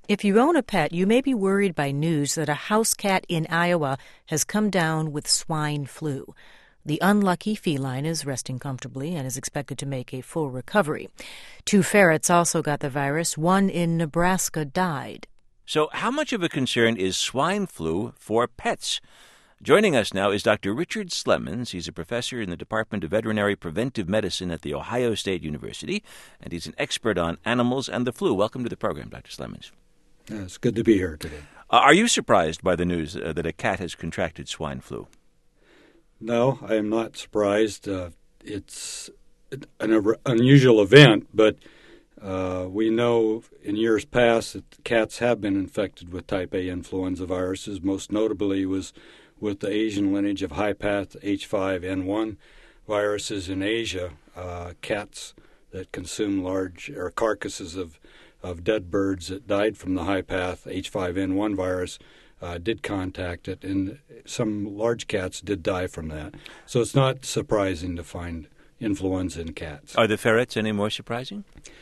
If you own a pet, you may be worried by news that a house cat in Iowa has come down with swine flu. The unlucky feline is resting comfortably and is expected to make a full recovery. 2 ferrets also got the virus. One in Nebraska died. So how much of a concern is swine flu for pets? Joining us now is Dr. Richard Slemons. He's a professor in the Department of Veterinary Preventive Medicine at The Ohio State University, and he's an expert on animals and the flu. Welcome to the program, Dr. Slemons. It's good to be here today. Are you surprised by the news that a cat has contracted swine flu? No, I am not surprised. It's an unusual event, but we know in years past that cats have been infected with type A influenza viruses. Most notably was with the Asian lineage of high-path H5N1 viruses in Asia. Cats that consume large carcasses of dead birds that died from the high-path H5N1 virus did contact it, and some large cats did die from that. So it's not surprising to find influenza in cats. Are the ferrets any more surprising?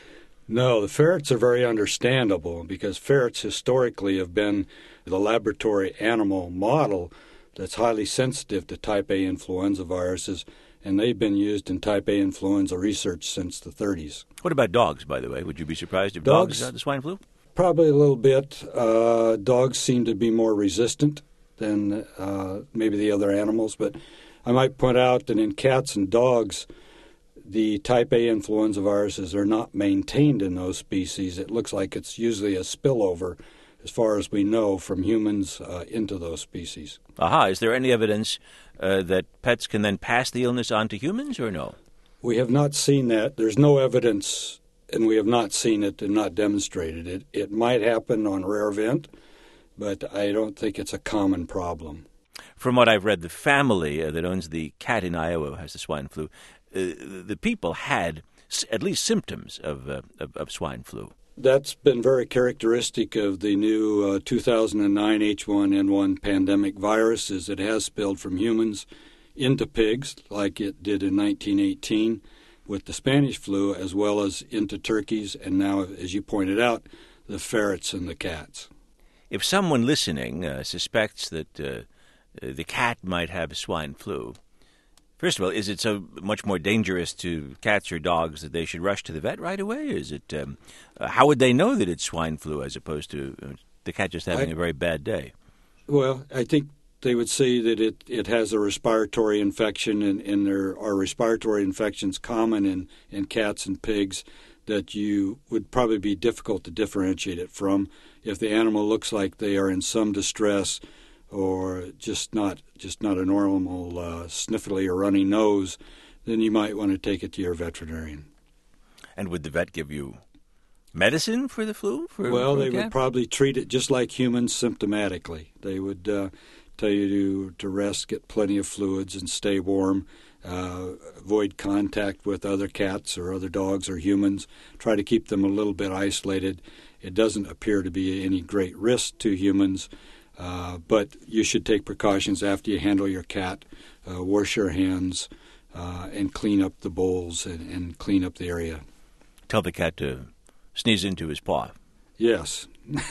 No, the ferrets are very understandable because ferrets historically have been the laboratory animal model that's highly sensitive to type A influenza viruses, and they've been used in type A influenza research since the 30s. What about dogs, by the way? Would you be surprised if dogs got the swine flu? Probably a little bit. Dogs seem to be more resistant than maybe the other animals, but I might point out that in cats and dogs, the type A influenza viruses are not maintained in those species. It looks like it's usually a spillover, as far as we know, from humans into those species. Aha. Is there any evidence that pets can then pass the illness on to humans, or no? We have not seen that. There's no evidence, and we have not seen it and not demonstrated it. It might happen on a rare event, but I don't think it's a common problem. From what I've read, the family that owns the cat in Iowa who has the swine flu, the people had at least symptoms of swine flu. That's been very characteristic of the new 2009 H1N1 pandemic virus, is it has spilled from humans into pigs, like it did in 1918 with the Spanish flu, as well as into turkeys, and now, as you pointed out, the ferrets and the cats. If someone listening suspects that the cat might have swine flu, first of all, is it so much more dangerous to cats or dogs that they should rush to the vet right away? Is it how would they know that it's swine flu as opposed to the cat just having a very bad day? Well, I think they would say that it has a respiratory infection, and there are respiratory infections common in cats and pigs that you would probably be difficult to differentiate it from. If the animal looks like they are in some distress, or just not a normal sniffly or runny nose, then you might want to take it to your veterinarian. And would the vet give you medicine for the flu? Well, they would probably treat it just like humans symptomatically. They would tell you to rest, get plenty of fluids, and stay warm. Avoid contact with other cats or other dogs or humans. Try to keep them a little bit isolated. It doesn't appear to be any great risk to humans. But you should take precautions after you handle your cat. Wash your hands and clean up the bowls and clean up the area. Tell the cat to sneeze into his paw. Yes.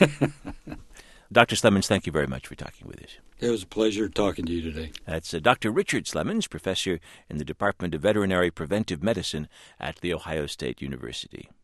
Dr. Slemons, thank you very much for talking with us. It was a pleasure talking to you today. That's Dr. Richard Slemons, professor in the Department of Veterinary Preventive Medicine at The Ohio State University.